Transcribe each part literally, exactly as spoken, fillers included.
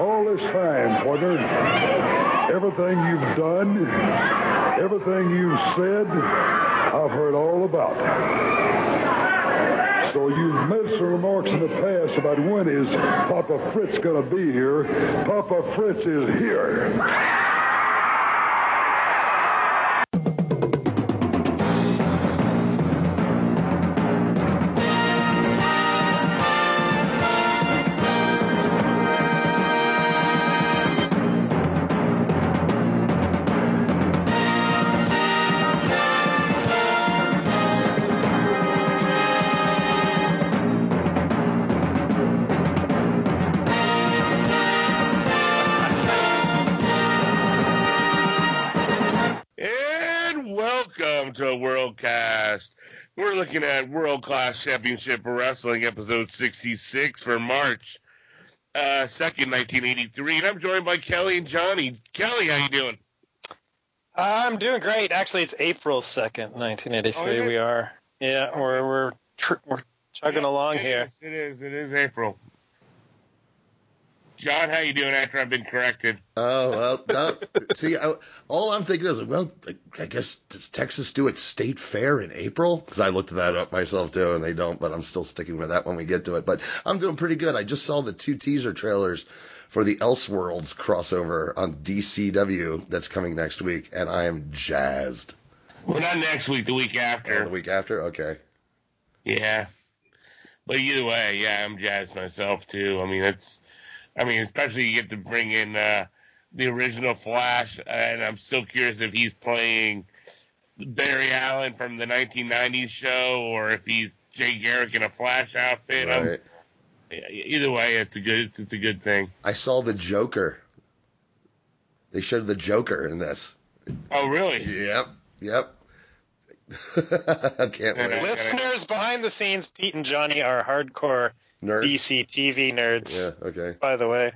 all this time, partner, everything you've done, everything you've said, I've heard all about. So you've made some remarks in the past about when is Papa Fritz going to be here. Papa Fritz is here. To a Worldcast. We're looking at World Class Championship Wrestling episode sixty-six for March uh, second, nineteen eighty-three, and I'm joined by Kelly and Johnny. Kelly, how you doing? I'm doing great. Actually, it's April second, nineteen eighty-three. Oh, we are. Yeah, okay. we're we're tr- we're chugging yeah, along it here. Is, it is. It is April. John, how you doing after I've been corrected? Oh, well, no, see, I, all I'm thinking is, well, I guess, does Texas do its state fair in April? Because I looked that up myself, too, and they don't, but I'm still sticking with that when we get to it. But I'm doing pretty good. I just saw the two teaser trailers for the Elseworlds crossover on D C W that's coming next week, and I am jazzed. Well, not next week, the week after. Oh, the week after? Okay. Yeah. But either way, yeah, I'm jazzed myself, too. I mean, it's... I mean, especially you get to bring in uh, the original Flash, and I'm still curious if he's playing Barry Allen from the nineteen nineties show or if he's Jay Garrick in a Flash outfit. Right. I'm, either way, it's a good it's a good thing. I saw the Joker. They showed the Joker in this. Oh, really? Yep. Yep. I can't wait. Listeners behind the scenes, Pete and Johnny are hardcore Nerd? D C T V nerds. Yeah, okay. By the way.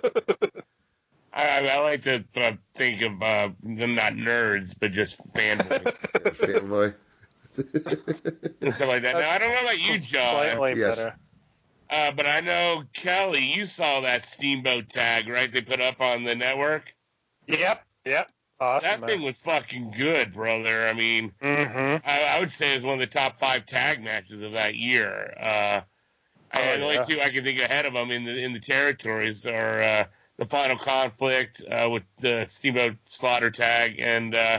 I, I like to uh, think of uh, them not nerds, but just fanboys. Fanboy. And stuff like that. Now, I don't know about you, John. Slightly yes. better. Uh, but I know, Kelly, you saw that Steamboat tag, right? They put up on the network? Yep, yep. Awesome. That thing was fucking good, brother. I mean, mm-hmm. I, I would say it's one of the top five tag matches of that year. Uh, Oh, and the yeah. only two I can think ahead of them in the in the territories are uh, the Final Conflict uh, with the Steamboat Slaughter tag and uh,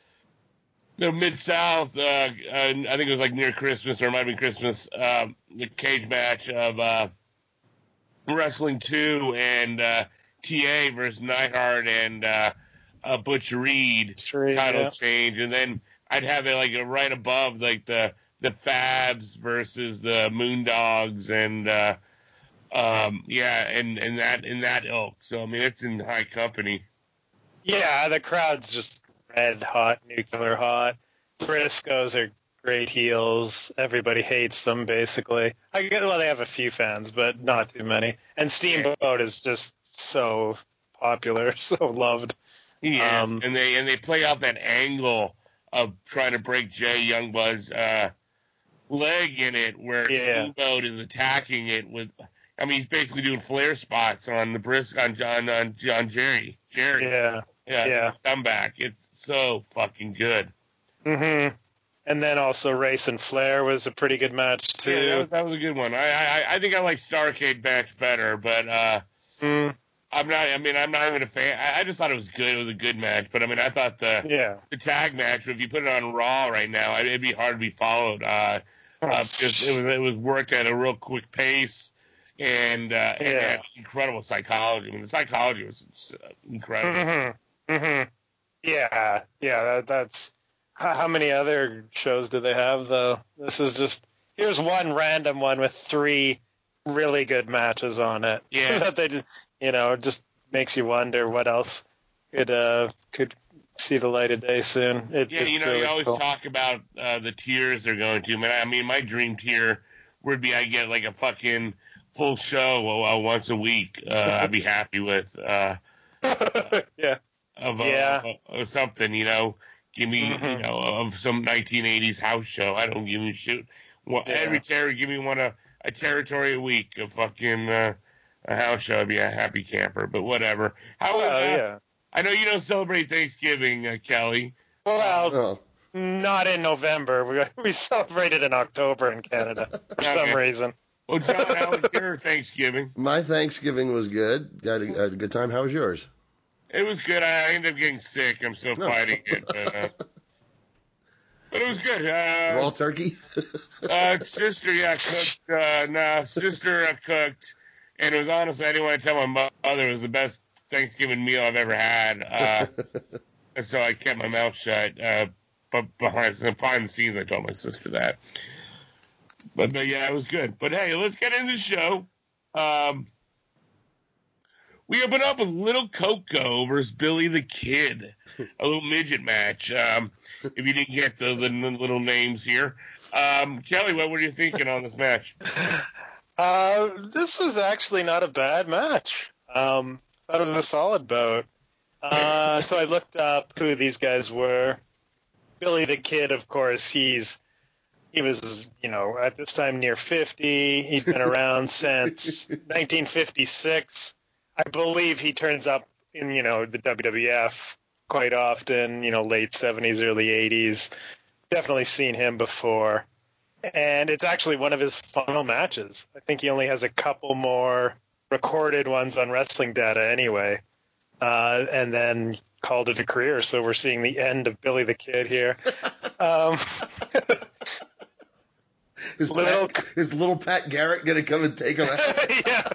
the Mid South. Uh, uh, I think it was like near Christmas or it might have been Christmas. Uh, the cage match of uh, Wrestling Two and uh, T A versus Neidhart and uh, uh, Butch Reed Reed, title yeah. change, and then I'd have it like right above like the. the Fabs versus the Moondogs and uh, um, yeah, and, and that in that ilk. So I mean, it's in high company. Yeah, the crowd's just red hot, nuclear hot. Briscoes are great heels. Everybody hates them basically. I get well, they have a few fans, but not too many. And Steamboat yeah. is just so popular, so loved. He is, um, and they and they play off that angle of trying to break Jay Youngblood's uh, leg in it, where yeah. Steamboat is attacking it with. I mean, he's basically doing flare spots on the brisk on John on John Jerry. Jerry. Yeah. Yeah. Yeah. Comeback. It's so fucking good. Mm-hmm. And then also Race and Flair was a pretty good match too. Yeah, that was, that was a good one. I I I think I like Starrcade match better, but uh, mm. I'm not. I mean, I'm not even a fan. I, I just thought it was good. It was a good match, but I mean, I thought the yeah. the tag match. If you put it on Raw right now, it'd be hard to be followed. Uh, uh just it was it was worked at a real quick pace. And, uh, and yeah. had incredible psychology. I mean, the psychology was incredible. Mm-hmm. Mm-hmm. Yeah, yeah. That, that's how, how many other shows do they have though? This is just here's one random one with three really good matches on it. Yeah, that they just, you know, it just makes you wonder what else could uh could see the light of day soon. It, yeah, you know, really you always cool. talk about uh, the tiers they're going to. I mean, my dream tier would be I get like a fucking full show uh, once a week. Uh, I'd be happy with. Uh, yeah. Of, yeah. Uh, of, of something, you know, give me, mm-hmm. you know, of some nineteen eighties house show. I don't give me shit. Well, yeah. Every territory, give me one a, a territory a week, a fucking uh, a house show, I'd be a happy camper. But whatever. How? Oh, uh, yeah. I know you don't celebrate Thanksgiving, uh, Kelly. Well, Oh. not in November. We we celebrated in October in Canada for Okay. some reason. Well, John, how was your Thanksgiving? My Thanksgiving was good. Got a, had a good time. How was yours? It was good. I ended up getting sick. I'm still No. fighting it, but, uh, but it was good. Uh, Raw turkey? uh, sister, yeah, cooked. Uh, no, sister uh, cooked, and it was honestly, I didn't want to tell my mother it was the best Thanksgiving meal I've ever had. Uh, and so I kept my mouth shut. Uh, but behind, behind the scenes, I told my sister that. But, but yeah, it was good. But hey, let's get into the show. Um, we open up with Little Coco versus Billy the Kid, a little midget match. Um, if you didn't get the, the little names here, um, Kelly, what were you thinking on this match? Uh, this was actually not a bad match. Um, thought it was a solid bout. Uh, so I looked up who these guys were. Billy the Kid, of course, he's he was, you know, at this time near fifty. He's been around since nineteen fifty-six. I believe he turns up in, you know, the W W F quite often, you know, late seventies, early eighties. Definitely seen him before. And it's actually one of his final matches. I think he only has a couple more recorded ones on Wrestling Data anyway. Uh, and then called it a career. So we're seeing the end of Billy the Kid here. Um, Is, little, Pat, is little Pat Garrett going to come and take him out? yeah.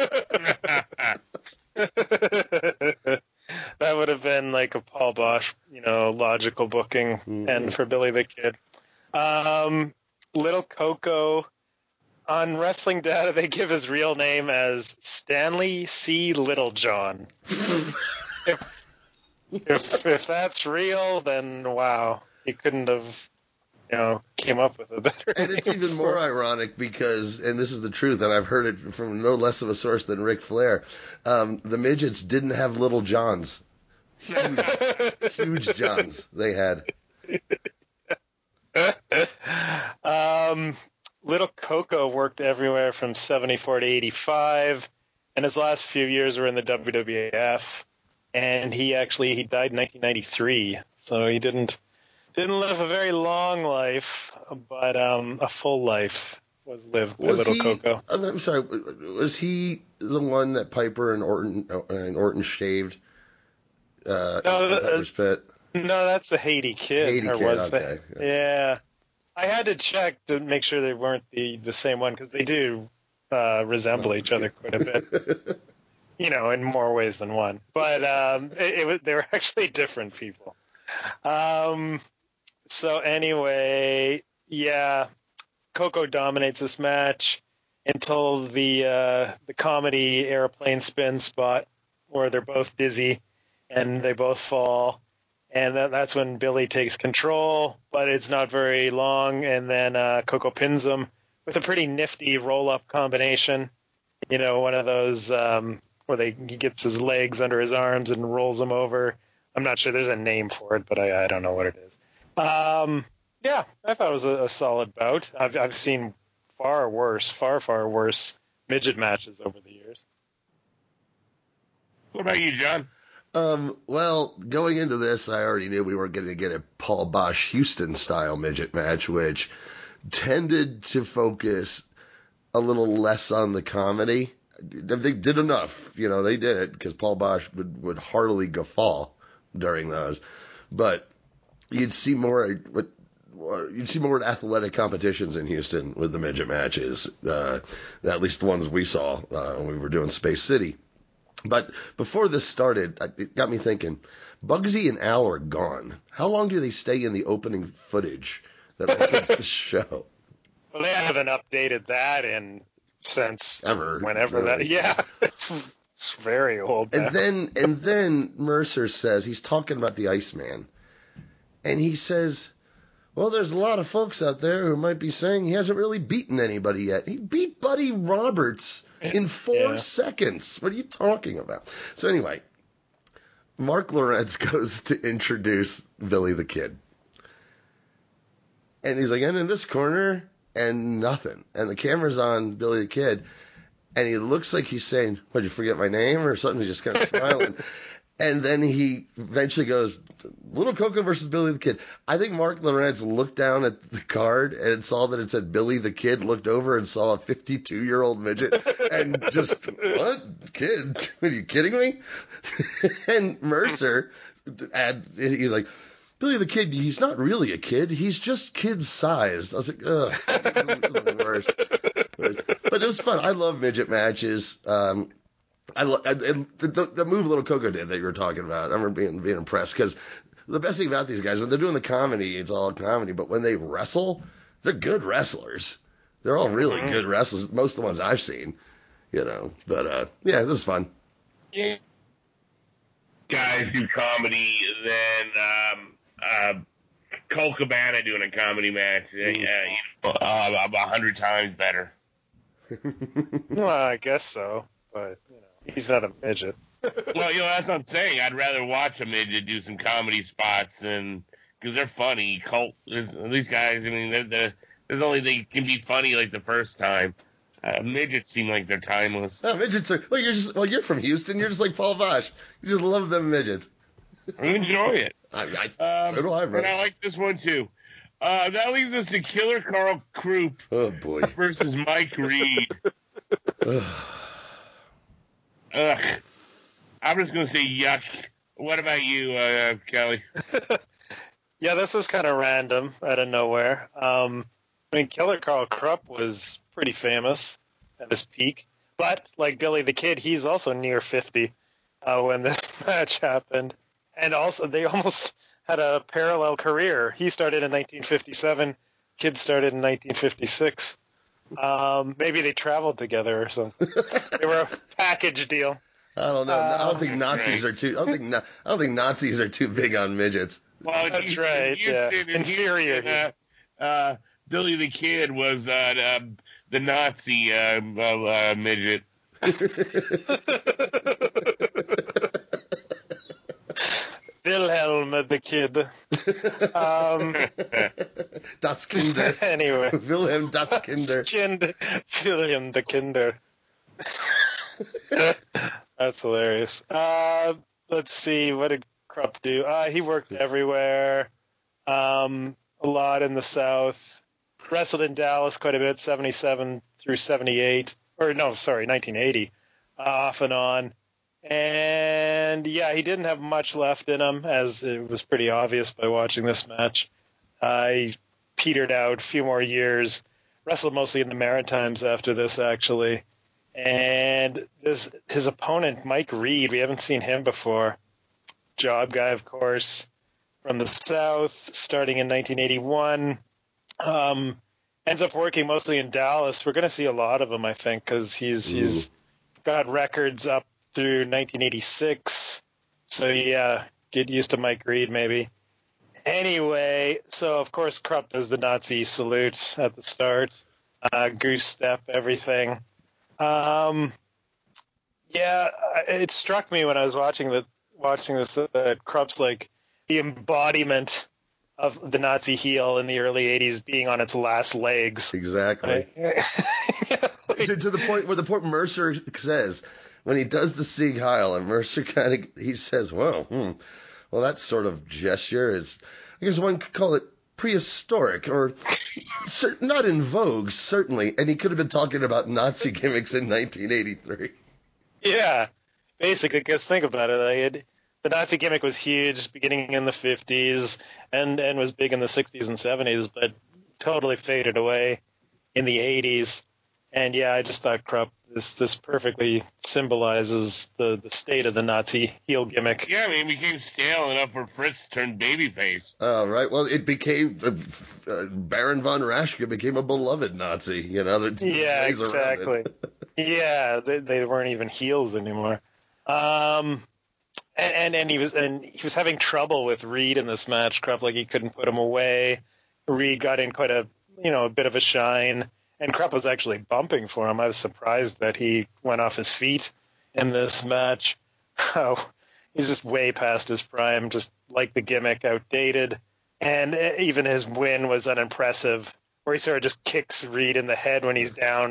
That would have been like a Paul Bosch, you know, logical booking Mm-hmm. end for Billy the Kid. Um, Little Coco, on Wrestling Data, they give his real name as Stanley C. Littlejohn. if, if if that's real, then wow, he couldn't have, you know, came up with a better And it's name even for more it. ironic because, and this is the truth, and I've heard it from no less of a source than Ric Flair, um, the midgets didn't have little Johns. Huge, huge Johns they had. um, Little Coco worked everywhere from seventy-four to eighty-five, and his last few years were in the W W F. And he actually he died in nineteen ninety-three, so he didn't didn't live a very long life, but um, a full life was lived by Was Little he? Coco. I'm sorry. Was he the one that Piper and Orton and Orton shaved? Uh, No, in uh, Piper's Pit. No, that's the Haiti Kid. Haiti or Kid, was okay, the, yeah. yeah. I had to check to make sure they weren't the, the same one because they do uh, resemble each other quite a bit. You know, in more ways than one. But um, it, it was, they were actually different people. Um, so anyway, yeah, Coco dominates this match until the uh, the comedy airplane spin spot where they're both dizzy and they both fall. And that, that's when Billy takes control, but it's not very long. And then uh, Coco pins him with a pretty nifty roll-up combination. You know, one of those um, where they he gets his legs under his arms and rolls them over. I'm not sure there's a name for it, but I, I don't know what it is. Um, yeah, I thought it was a, a solid bout. I've I've seen far worse, far far worse midget matches over the years. What about you, John? Um, well, going into this, I already knew we were going to get a Paul Bosch Houston style midget match, which tended to focus a little less on the comedy. They did enough, you know, they did it because Paul Bosch would, would heartily guffaw during those, but you'd see more, what, you'd see more athletic competitions in Houston with the midget matches, uh, at least the ones we saw, uh, when we were doing Space City. But before this started, it got me thinking, Bugsy and Al are gone. How long do they stay in the opening footage that opens the show? Well, they haven't updated that in since Ever. whenever really. that. Yeah, it's, it's very old. Now. And then, and then Mercer says, he's talking about the Iceman. And he says, well, there's a lot of folks out there who might be saying he hasn't really beaten anybody yet. He beat Buddy Roberts in four Yeah. seconds. What are you talking about? So anyway, Mark Lawrence goes to introduce Billy the Kid. And he's like, and in this corner, and nothing. And the camera's on Billy the Kid. and he looks like he's saying, "What, did you forget my name?" or something. He's just kind of smiling. And then he eventually goes, Little Coco versus Billy the Kid. I think Mark Lorenz looked down at the card and saw that it said Billy the Kid, looked over and saw a fifty-two-year-old midget, and just, what? Kid? Are you kidding me? And Mercer, and he's like, Billy the Kid, he's not really a kid. He's just kid-sized. I was like, ugh, the worst. But it was fun. I love midget matches. Um, I, and the, the move Little Coco did that you were talking about, I remember being being impressed, because the best thing about these guys, when they're doing the comedy, it's all comedy, but when they wrestle, they're good wrestlers. They're all really mm-hmm. good wrestlers, most of the ones I've seen, you know. But, uh, yeah, this is fun. Yeah. Guys do comedy, then um, uh, Colt Cabana doing a comedy match, mm. uh, you know, uh, a hundred times better. Well, I guess so, but, you know. He's not a midget. Well, you know, that's what I'm saying. I'd rather watch a midget do some comedy spots than, because they're funny. Colt, these guys, I mean, they're, they're, there's only, they can be funny like the first time. Uh, midgets seem like they're timeless. Oh, midgets are, well, you're just, well, you're from Houston. You're just like Paul Bosch. You just love them midgets. I enjoy it. I, I, um, so do I, bro. And I like this one, too. Uh, that leaves us to Killer Carl Krupp. Oh, boy. Versus Mike Reed. Ugh. I'm just going to say yuck. What about you, uh, Kelly? Yeah, this was kind of random out of nowhere. Um, I mean, Killer Carl Krupp was pretty famous at his peak. But, like Billy the Kid, he's also near fifty uh, when this match happened. And also, they almost had a parallel career. He started in nineteen fifty-seven. Kid started in nineteen fifty-six. Um, maybe they traveled together or something. They were a package deal. I don't know. Um, I don't think Nazis are too. I don't think. I don't think Nazis are too big on midgets. Well, that's Houston, right. Houston, Yeah. Inferior. Houston, uh, uh, Billy the Kid was uh, uh, the Nazi uh, uh, midget. Wilhelm the Kid. Um, das Kinder. Anyway. Wilhelm das Kinder. Das Kind, Wilhelm the Kinder. That's hilarious. Uh, let's see. What did Krupp do? Uh, he worked everywhere. Um, a lot in the South. Wrestled in Dallas quite a bit, seventy-seven through seventy-eight. Or no, sorry, nineteen eighty. Uh, off and on. And, yeah, he didn't have much left in him, as it was pretty obvious by watching this match. Uh, he petered out a few more years. Wrestled mostly in the Maritimes after this, actually. And this his opponent, Mike Reed, we haven't seen him before. Job guy, of course, from the South, starting in nineteen eighty-one. Um, ends up working mostly in Dallas. We're going to see a lot of him, I think, because he's Ooh. he's got records up through nineteen eighty-six. So, yeah, get used to Mike Reed, maybe. Anyway, so, of course, Krupp does the Nazi salute at the start. Uh, goose step, everything. Um, yeah, it struck me when I was watching the watching this that Krupp's like the embodiment of the Nazi heel in the early eighties being on its last legs. Exactly. like, to, to the point where the point Mercer says when he does the Sieg Heil, and Mercer kind of he says, "Well, hmm, well, that sort of gesture is, I guess one could call it prehistoric or not in vogue, certainly." And he could have been talking about Nazi gimmicks in nineteen eighty-three. Yeah, basically, because think about it. Like it, the Nazi gimmick was huge beginning in the fifties and, and was big in the sixties and seventies, but totally faded away in the eighties. And yeah, I just thought Krupp, this this perfectly symbolizes the, the state of the Nazi heel gimmick. Yeah, I mean, it became stale enough for Fritz to turn babyface. Oh, right. Well, it became, uh, uh, Baron von Raschke became a beloved Nazi, you know. Yeah, exactly. Yeah, they, they weren't even heels anymore. Um, and, and, and he was and he was having trouble with Reed in this match, Krupp, like he couldn't put him away. Reed got in quite a, you know, a bit of a shine. And Krupp was actually bumping for him. I was surprised that he went off his feet in this match. Oh, he's just way past his prime, just like the gimmick, outdated. And even his win was unimpressive, where he sort of just kicks Reed in the head when he's down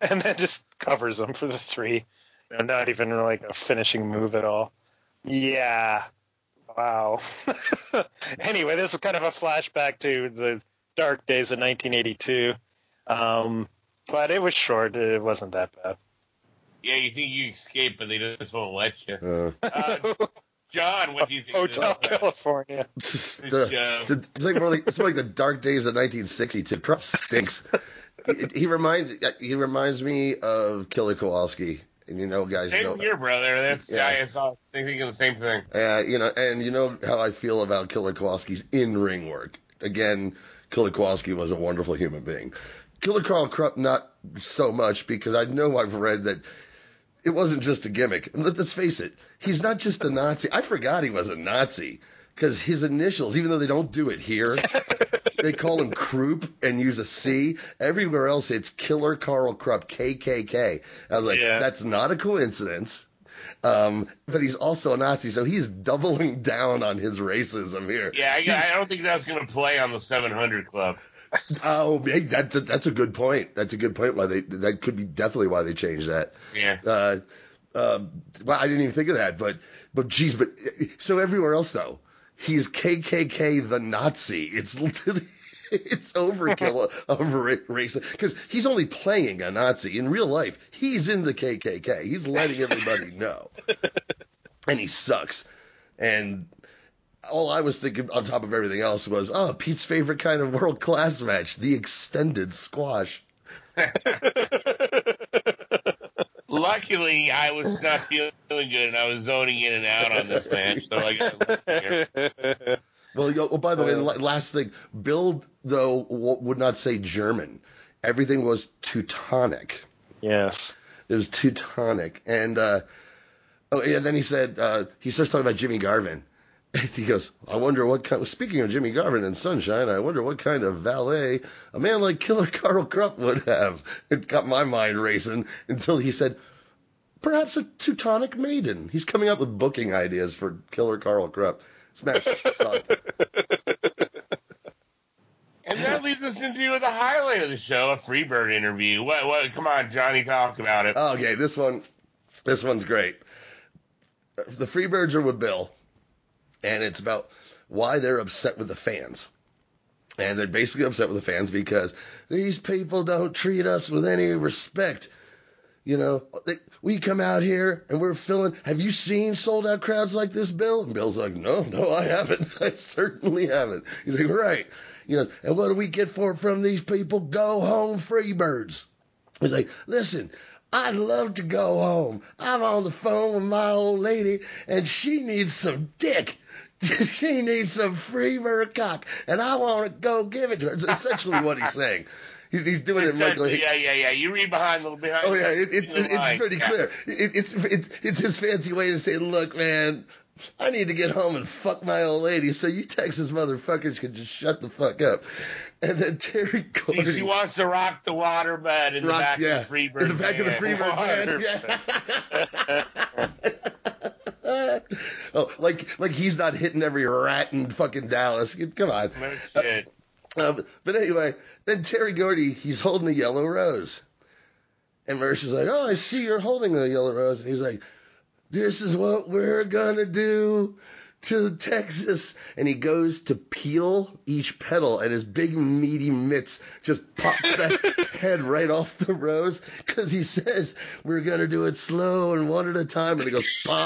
and then just covers him for the three. You know, not even like a finishing move at all. Yeah. Wow. Anyway, this is kind of a flashback to the dark days of nineteen eighty-two. Um, but it was short. It wasn't that bad. Yeah, you think you escape, but they just won't let you. Uh, Uh, John, what do you think? Hotel of this? California. Just, Good uh, show. the- it's like more like it's more like the dark days of nineteen sixty-two. Krupp stinks. he, he reminds he reminds me of Killer Kowalski, and you know, guys, Same know, here, brother. That's Yeah. I saw thinking of the same thing. uh, you know, and you know how I feel about Killer Kowalski's in-ring work. Again, Killer Kowalski was a wonderful human being. Killer Carl Krupp, not so much, because I know I've read that it wasn't just a gimmick. Let's face it, he's not just a Nazi. I forgot he was a Nazi, because his initials, even though they don't do it here, they call him Krupp and use a C. Everywhere else, it's Killer Carl Krupp, K K K. I was like, Yeah. that's not a coincidence. Um, but he's also a Nazi, so he's doubling down on his racism here. Yeah, I, I don't think that's going to play on the seven hundred Club. Oh, hey, that's a, that's a good point. That's a good point. Why they that could be definitely why they changed that. Yeah. Uh, um, well, I didn't even think of that, but but geez, but so everywhere else though, he's K K K the Nazi. It's literally it's overkill of race because he's only playing a Nazi in real life. He's in the K K K. He's letting everybody know, and he sucks. And all I was thinking on top of everything else was, oh, Pete's favorite kind of world class match, the extended squash. Luckily, I was not feeling good, and I was zoning in and out on this match, so I got to listen here. Well, yo, oh, by the way, last thing, Bill, though, w- would not say German. Everything was Teutonic. Yes. It was Teutonic. And, uh, oh, yeah, then he said, uh, he starts talking about Jimmy Garvin. And he goes, I wonder what kind, speaking of Jimmy Garvin and Sunshine, I wonder what kind of valet a man like Killer Carl Krupp would have. It got my mind racing until he said, perhaps a Teutonic maiden. He's coming up with booking ideas for Killer Carl Krupp. This match sucked. And that leads us into the highlight of the show, a Freebird interview. What? What? Come on, Johnny, talk about it. Okay, this one, this one's great. The Freebirds are with Bill, and it's about why they're upset with the fans. And they're basically upset with the fans because these people don't treat us with any respect. You know, they, we come out here and we're filling. Have you seen sold out crowds like this, Bill? And Bill's like, no, no, I haven't. I certainly haven't. He's like, right. You know, and what do we get for from these people? Go home, Freebirds. He's like, listen, I'd love to go home. I'm on the phone with my old lady and she needs some dick. She needs some Freebird cock and I want to go give it to her. It's essentially what he's saying. He's, he's doing it like, like, yeah, yeah, yeah. You read behind the behind. oh yeah, it, it, the it, it's line. pretty Yeah. clear. It, it's it's it's his fancy way to say, look, man, I need to get home and fuck my old lady, so you Texas motherfuckers can just shut the fuck up. And then Terry Gordy, She, she wants to rock the water bed in rock, the back yeah, of the Freebird in the back of the van. Freebird van. Yeah. Oh, like like he's not hitting every rat in fucking Dallas. Come on. No shit. Um, but anyway, then Terry Gordy, he's holding a yellow rose. And Mercer's like, oh, I see you're holding a yellow rose. And he's like, this is what we're going to do to Texas. And he goes to peel each petal, and his big, meaty mitts just pops that head right off the rose because he says, we're going to do it slow and one at a time. And he goes, pop.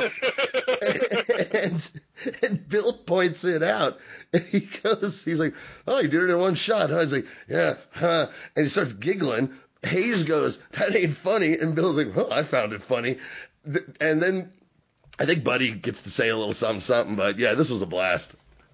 and, and Bill points it out. And he goes, he's like, oh, you did it in one shot, huh? He's like, yeah, huh? And he starts giggling. Hayes goes, that ain't funny. And Bill's like, well, I found it funny. And then I think Buddy gets to say a little something, something. But yeah, this was a blast.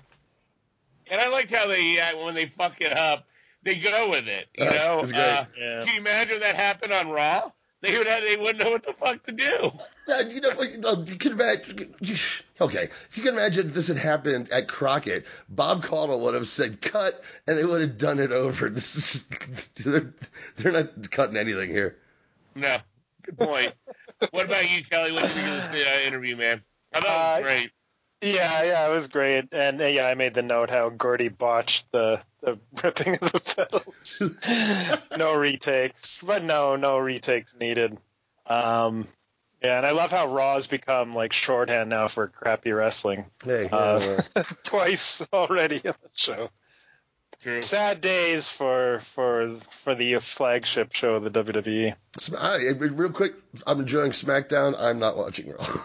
And I liked how they, uh, when they fuck it up, they go with it. You Uh, know, it was great. Uh, Yeah. Can you imagine if that happened on Raw? They would have, they wouldn't know what the fuck to do. Uh, you know, you know, you can imagine. Okay, if you can imagine if this had happened at Crockett, Bob Caudle would have said cut, and they would have done it over. This is just they're, they're not cutting anything here. No, good point. What about you, Kelly? What did you think of this uh, interview, man? I thought it was Uh, great. Yeah, yeah, it was great. And uh, yeah, I made the note how Gordy botched the, the ripping of the pedals. No retakes, but no, no retakes needed. Um, yeah, and I love how Raw's become like shorthand now for crappy wrestling. Hey, Uh, yeah, twice already on the show. True. Sad days for for for the flagship show of the W W E. Sm- I, real quick, I'm enjoying SmackDown. I'm not watching Raw.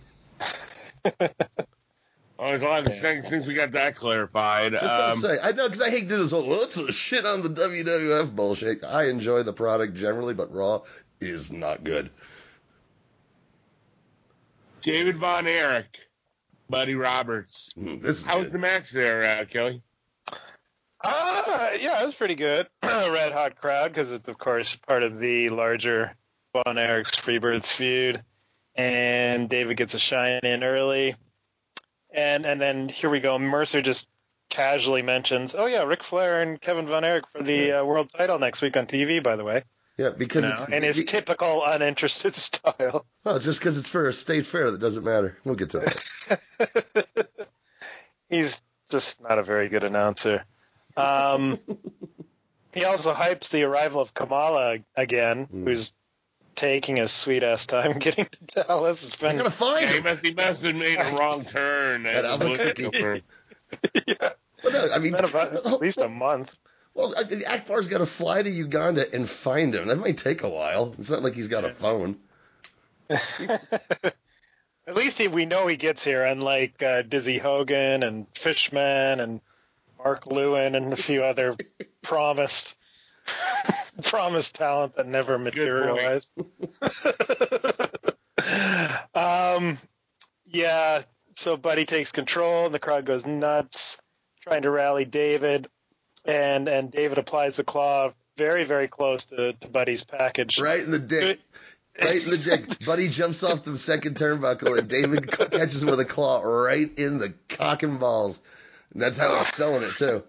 Oh, as long as since we got that clarified. Just um, don't say. I know, because I hate doing this whole, well, let's shit on the W W F bullshit. I enjoy the product generally, but Raw is not good. David Von Erich, Buddy Roberts. Mm, this is How was good. the match there, uh, Kelly? Uh, yeah, it was pretty good. Red hot crowd because it's, of course, part of the larger Von Erich's Freebirds feud. And David gets a shine in early. And and then here we go. Mercer just casually mentions, oh, yeah, Ric Flair and Kevin Von Erich for the uh, world title next week on T V, by the way. Yeah, because You know, it's... in his be- typical uninterested style. Oh, just because it's for a state fair, that doesn't matter. We'll get to that. He's just not a very good announcer. Um, he also hypes the arrival of Kamala again, Mm. who's taking his sweet ass time getting to Dallas. It's I'm been, going to find Yeah, he him. must, he must have made a wrong turn At at the Albuquerque. booking for- yeah, Well, no, I mean, been about at least a month. well, I mean, Akbar's got to fly to Uganda and find him. That might take a while. It's not like he's got a phone. At least he, we know he gets here, unlike uh, Dizzy Hogan and Fishman and Mark Lewin and a few other promised promised talent that never materialized. um, yeah, so Buddy takes control, and the crowd goes nuts, trying to rally David, and and David applies the claw very, very close to, to Buddy's package. Right in the dick. Right in the dick. Buddy jumps off the second turnbuckle, and David catches him with a claw right in the cock and balls. And that's how he's selling it, too.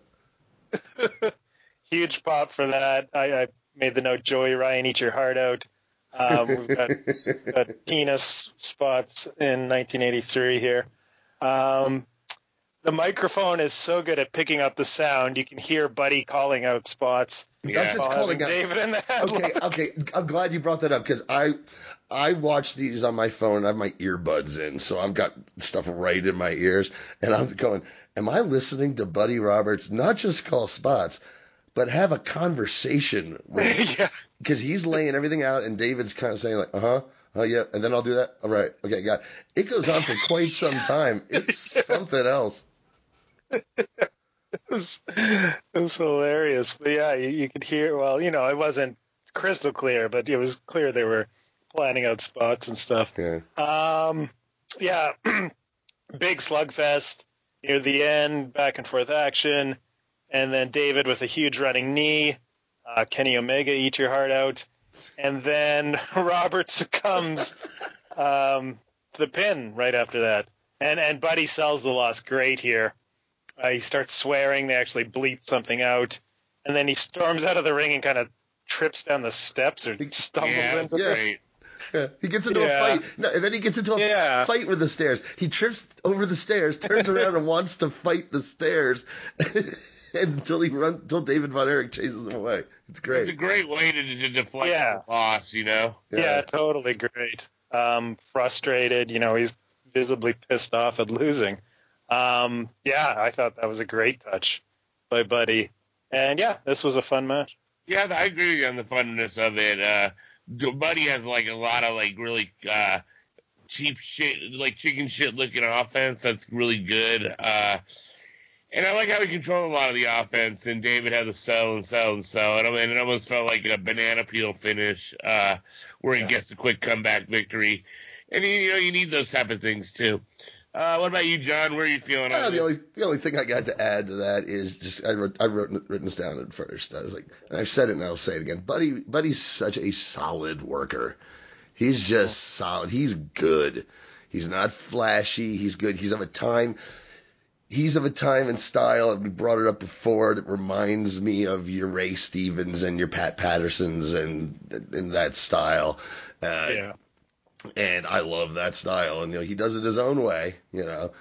Huge pop for that. I, I made the note, Joey Ryan, eat your heart out. Um, we've got, got penis spots in nineteen eighty-three here. Um, the microphone is so good at picking up the sound, you can hear Buddy calling out spots. Yeah. I'm just while calling having out. David in the headlock. Okay, okay. I'm glad you brought that up because I, I watch these on my phone. I have my earbuds in, so I've got stuff right in my ears, and I'm going, am I listening to Buddy Roberts not just call spots, but have a conversation with? Yeah. Because he's laying everything out, and David's kind of saying like, uh huh, oh yeah, and then I'll do that. All right, okay, got it. It goes on for quite some time. It's something else. It was, it was hilarious. But yeah, you, you could hear, well, you know, it wasn't crystal clear, but it was clear they were planning out spots and stuff. Yeah. Um, yeah, big slugfest near the end, back and forth action. And then David with a huge running knee. Uh, Kenny Omega, eat your heart out. And then Robert succumbs um, to the pin right after that. And and Buddy sells the loss great here. Uh, he starts swearing. They actually bleep something out. And then he storms out of the ring and kind of trips down the steps or stumbles Yeah, into Yeah. them. Yeah. He gets into Yeah. a fight. No, and then he gets into a Yeah. fight with the stairs. He trips over the stairs, turns around and wants to fight the stairs until he runs until David Von Erich chases him away. It's great. It's a great way to, to deflect Yeah. the loss, you know? Yeah, totally great. Um, frustrated, you know, he's visibly pissed off at losing. Um, yeah, I thought that was a great touch by Buddy. And yeah, this was a fun match. Yeah, I agree with you on the funness of it. Uh, Buddy has like a lot of like really uh, cheap shit, like chicken shit looking offense. That's really good. Uh, and I like how he controlled a lot of the offense. And David had the sell and sell and sell. And I mean, it almost felt like a banana peel finish uh, where he Yeah. gets a quick comeback victory. And you know, you need those type of things too. Uh, what about you, John? Where are you feeling Uh, on the this? only the only thing I got to add to that is just I wrote I wrote written this down at first. I was like, and I've said it and I'll say it again. Buddy Buddy's such a solid worker. He's just solid. He's good. He's not flashy. He's good. He's of a time. He's of a time and style, and we brought it up before, that reminds me of your Ray Stevens and your Pat Pattersons and in that style. Uh, Yeah. and I love that style. And, you know, he does it his own way, you know.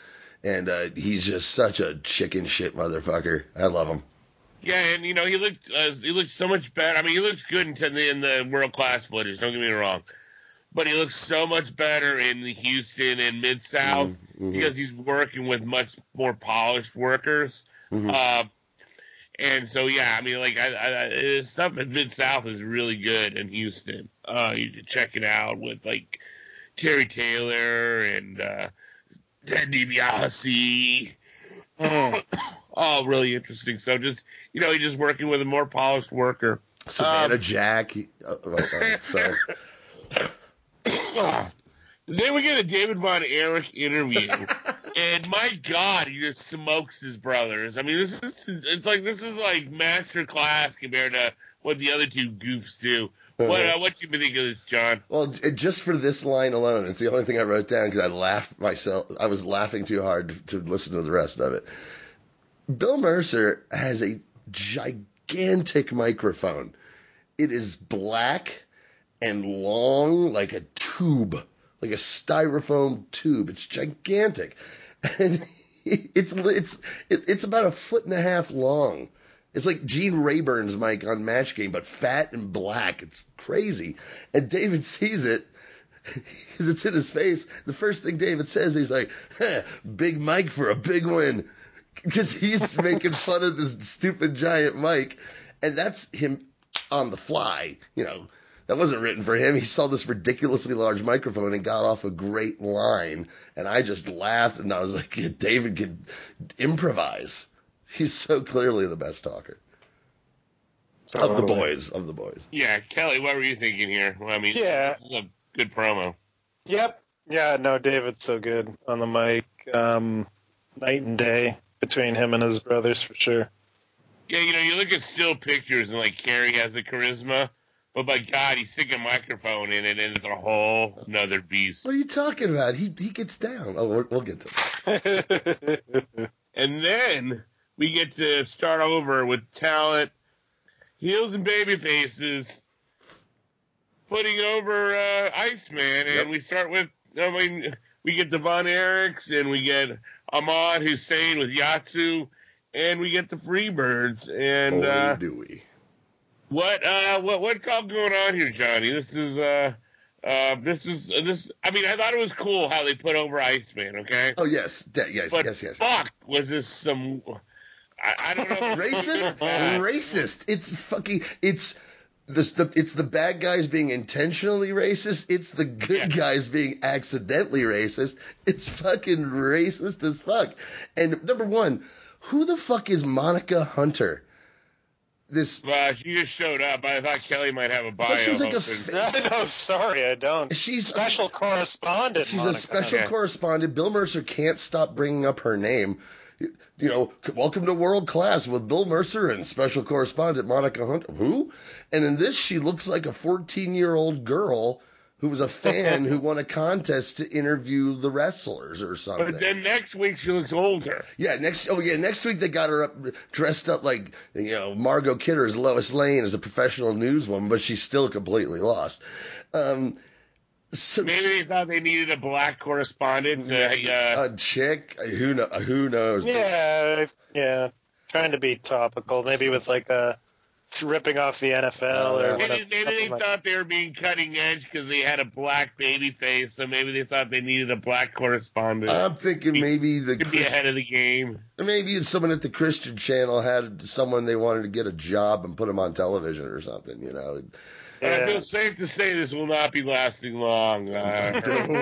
And uh, he's just such a chicken shit motherfucker. I love him. Yeah, and you know he looked uh, he looked so much better. I mean, he looks good in the in the world class footage. Don't get me wrong, but he looks so much better in the Houston and Mid South mm-hmm. because he's working with much more polished workers. Mm-hmm. Uh, and so yeah, I mean, like I, I, his stuff in Mid South is really good in Houston. Uh, you should check it out with like Terry Taylor and uh, Ted DiBiase. All really interesting. So just, you know, he's just working with a more polished worker. Savannah um, Jack. He, oh, oh, oh, sorry. Then we get a David Von Erich interview, and my God, he just smokes his brothers. I mean, this is it's like this is like master class compared to what the other two goofs do. What uh, what you been thinking of this, John? Well, just for this line alone, it's the only thing I wrote down because I laughed myself. I was laughing too hard to listen to the rest of it. Bill Mercer has a gigantic microphone. It is black and long like a tube, like a styrofoam tube. It's gigantic. And it's, it's, it's about a foot and a half long. It's like Gene Rayburn's mic on Match Game, but fat and black. It's crazy. And David sees it because it's in his face. The first thing David says, he's like, eh, big mic for a big win. Because he's making fun of this stupid giant mic. And that's him on the fly. You know, that wasn't written for him. He saw this ridiculously large microphone and got off a great line. And I just laughed and I was like, yeah, David can improvise. He's so clearly the best talker. Totally. Of the boys, of the boys. Yeah, Kelly, what were you thinking here? Well, I mean, yeah. this is a good promo. Yep. Yeah, no, David's so good on the mic. Um, night and day between him and his brothers, for sure. Yeah, you know, you look at still pictures and, like, Carrie has the charisma, but by God, he stick a microphone in it and it's a whole another beast. What are you talking about? He he gets down. Oh, we'll, we'll get to it. And then we get to start over with talent, heels and baby faces, putting over uh, Iceman, and Yep. we start with, I mean, we get the Von Erichs, and we get Ahmad Hussein with Yatsu, and we get the Freebirds, and Boy, uh, do we. what uh, what what's all going on here, Johnny? This is uh, uh, this is uh, this. I mean, I thought it was cool how they put over Iceman. Okay. Oh yes, De- yes, but yes, yes. Fuck, was this some? I, I don't know. Racist, racist. It's fucking. It's this. The it's the bad guys being intentionally racist. It's the good Yeah. guys being accidentally racist. It's fucking racist as fuck. And number one, who the fuck is Monica Hunter? This. Uh, she just showed up. I thought Kelly might have a bio. She was like a hoping- No, sorry, I don't. She's special correspondent. She's Monica a special Hunter. correspondent. Bill Mercer can't stop bringing up her name. You know, welcome to World Class with Bill Mercer and special correspondent Monica Hunter. Who? And in this, she looks like a fourteen-year-old girl who was a fan who won a contest to interview the wrestlers or something. But then next week she looks older. Yeah, next oh yeah, next week they got her up dressed up like, you know, Margot Kidder as Lois Lane as a professional newswoman, but she's still completely lost. Um So Maybe they thought they needed a black correspondent. To, uh, a chick, who know, who knows? Yeah, yeah. Trying to be topical, maybe with like a ripping off the N F L Oh, or yeah. whatever. maybe, maybe they like- thought they were being cutting edge because they had a black baby face, so maybe they thought they needed a black correspondent. I'm thinking maybe the to be Christ- ahead of the game. maybe someone at the Christian channel had someone they wanted to get a job and put them on television or something, you know. But I Yeah. feel safe to say this will not be lasting long. Uh,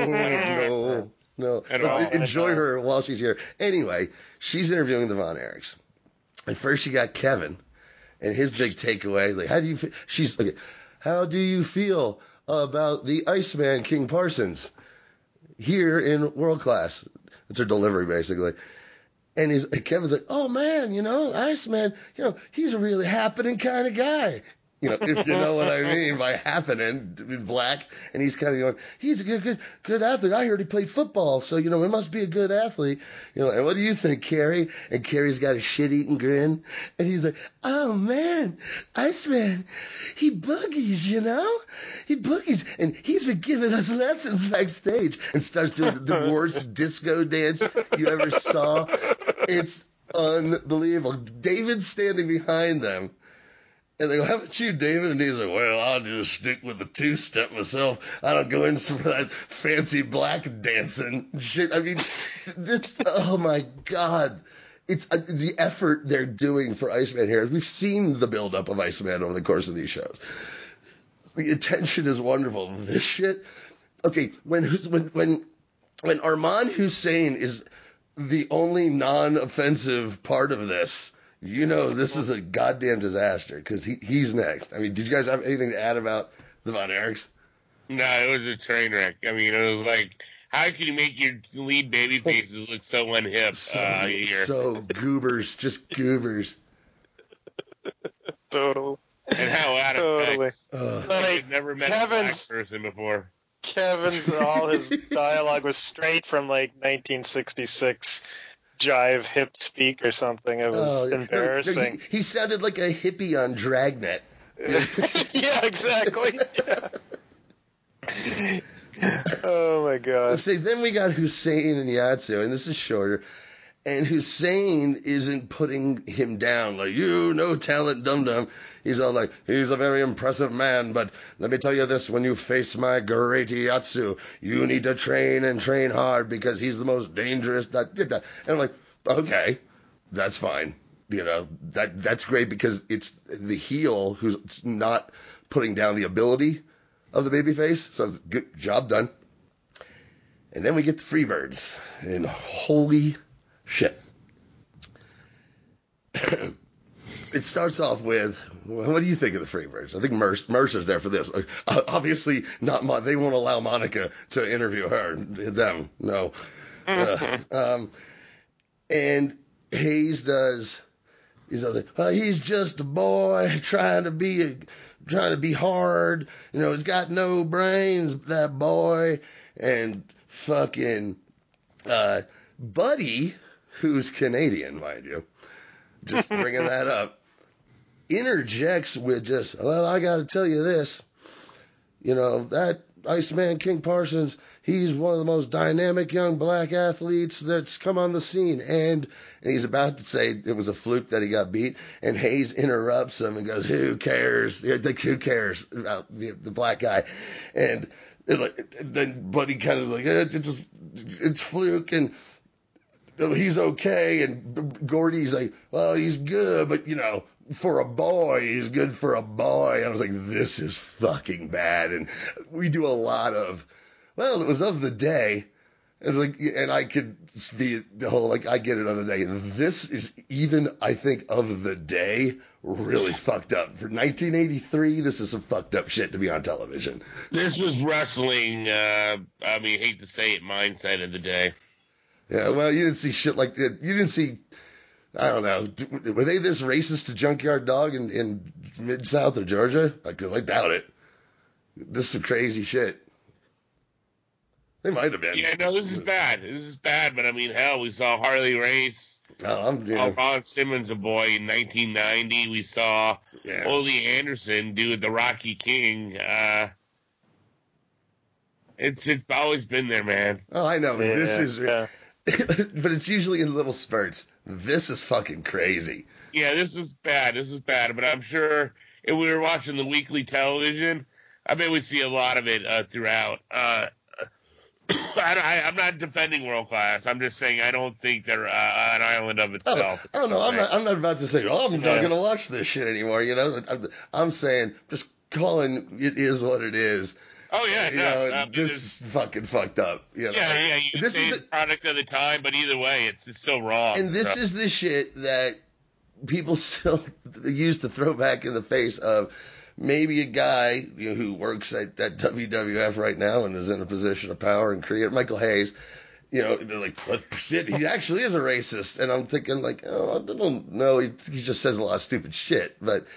no, no, At no. all. Enjoy her while she's here. Anyway, she's interviewing the Von Erichs. And first you got Kevin and his big takeaway. Like, how do you feel? She's like, how do you feel about the Iceman King Parsons here in World Class? That's her delivery, basically. And he's, and Kevin's like, oh man, you know, Iceman, you know, he's a really happening kind of guy. You know, if you know what I mean by happening, black, and he's kind of going, he's a good, good, good athlete. I heard he played football, so, you know, he must be a good athlete. You know, and what do you think, Carrie? And Carrie's got a shit-eating grin, and he's like, oh, man, Iceman, he boogies, you know? He boogies, and he's been giving us lessons backstage, and starts doing the, the worst disco dance you ever saw. It's unbelievable. David's standing behind them. And they go, how about you, David? And he's like, well, I'll just stick with the two-step myself. I don't go in for that fancy black dancing shit. I mean, it's, oh, my God. It's uh, the effort they're doing for Iceman here. We've seen the buildup of Iceman over the course of these shows. The attention is wonderful. This shit, okay, when when when when Arman Hussein is the only non-offensive part of this, you know this is a goddamn disaster, because he, he's next. I mean, did you guys have anything to add about the Von Erichs? No, it was a train wreck. I mean, it was like, how can you make your lead baby faces look so unhip So, uh, here? so goobers, just goobers. Total. And how out of Totally. effect. Uh, Like, Like, I've never met Kevin's- a black person before. Kevin's, all his dialogue was straight from like nineteen sixty-six jive hip speak or something. It was oh, no, embarrassing. no, he, he sounded like a hippie on Dragnet. Yeah, exactly. Oh my god. So then we got Hussein and Yatsu, and this is shorter. And Hussein isn't putting him down like, you, no talent, dum-dum. He's all like, he's a very impressive man, but let me tell you this, when you face my great Yatsu, you need to train and train hard because he's the most dangerous. That, that. And I'm like, okay, that's fine. You know, that that's great because it's the heel who's not putting down the ability of the babyface. So good job done. And then we get the Freebirds, and holy shit. It starts off with, what do you think of the Freebirds? I think Merc- Mercer's there for this. Uh, obviously, not Mon- they won't allow Monica to interview her. Them, no. Uh, um, and Hayes does. He's like, well, he's just a boy trying to be a, trying to be hard. You know, he's got no brains, that boy. And fucking uh, Buddy, who's Canadian, mind you, just bringing that up, interjects with just, well, I got to tell you this. You know, that Iceman King Parsons, he's one of the most dynamic young black athletes that's come on the scene. And, and he's about to say it was a fluke that he got beat. And Hayes interrupts him and goes, who cares? Like, who cares about the, the black guy? And, and like, then Buddy kind of like, eh, it's, it's fluke. And he's okay. And Gordy's like, well, he's good, but you know, for a boy, he's good for a boy. And I was like, this is fucking bad. And we do a lot of, well, it was of the day. And like, and I could be the whole, like, I get it on the day. This is even, I think, of the day, really fucked up. For nineteen eighty-three, this is some fucked up shit to be on television. This was wrestling, uh, I mean, hate to say it, mindset of the day. Yeah, well, you didn't see shit like that. You didn't see, I don't know, were they this racist to Junkyard Dog in, in Mid-South of Georgia? Because I doubt it. This is some crazy shit. They might have been. Yeah, no, this is bad. This is bad, but I mean, hell, we saw Harley Race. Oh, I'm, you Uh, know, Ron Simmons, a boy, in nineteen ninety. We saw yeah. Ole Anderson do the Rocky King. Uh, it's it's always been there, man. Oh, I know. Yeah, this is, yeah. but it's usually in little spurts. This is fucking crazy. Yeah, this is bad. This is bad, but I'm sure if we were watching the weekly television, I bet we see a lot of it uh, throughout. Uh, I, I, I'm not defending world class. I'm just saying I don't think they're uh, an island of Oh, itself. oh no, I'm not. I'm not about to say, oh, I'm Yeah. not gonna watch this shit anymore. You know, I'm, I'm saying just calling it is what it is. Oh yeah, You no, know, I mean, this is fucking fucked up. You know? yeah, yeah. You can This say is it's the, a product of the time, but either way, it's, it's still wrong. and this so. is the shit that people still use to throw back in the face of maybe a guy, you know, who works at, at W W F right now and is in a position of power and creator, Michael Hayes. You know, they're like, shit, he actually is a racist. And I'm thinking, like, oh, I don't know. He, he just says a lot of stupid shit. But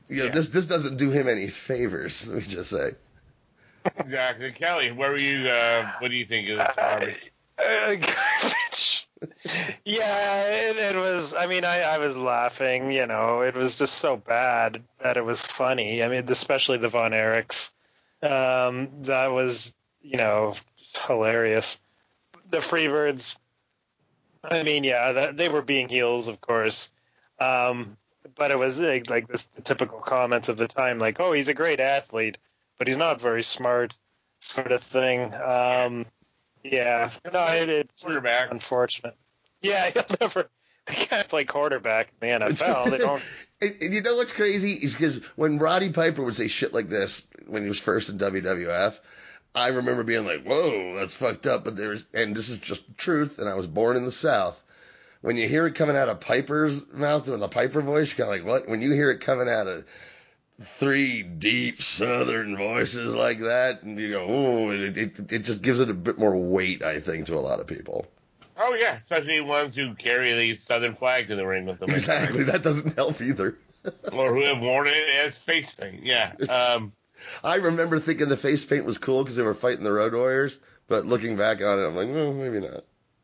you know, Yeah. this this doesn't do him any favors. Let me just say. Exactly. Kelly, where were you? Uh, what do you think of this garbage? Uh, garbage. Yeah, it, it was. I mean, I, I was laughing. You know, it was just so bad that it was funny. I mean, especially the Von Erichs. Um, that was, you know, just hilarious. The Freebirds. I mean, yeah, that, they were being heels, of course. Um, but it was like, like this, the typical comments of the time, like, "Oh, he's a great athlete, but he's not very smart," sort of thing. Um, yeah, no, it, it's, it's unfortunate. Yeah, he'll never. They can't play quarterback in the N F L. They don't. and, and you know what's crazy is because when Roddy Piper would say shit like this when he was first in W W F, I remember being like, "Whoa, that's fucked up." But there's, and this is just the truth. And I was born in the South. When you hear it coming out of Piper's mouth in the Piper voice, you're kind of like, "What?" When you hear it coming out of three deep Southern voices like that, and you go, "Oh," it, it it just gives it a bit more weight, I think, to a lot of people. Oh yeah, especially ones who carry the Southern flag in the ring with them. Exactly, that doesn't help either. Or who have worn it as face paint. Yeah. Um, I remember thinking the face paint was cool because they were fighting the Road Warriors, but looking back on it, I'm like, well, maybe not.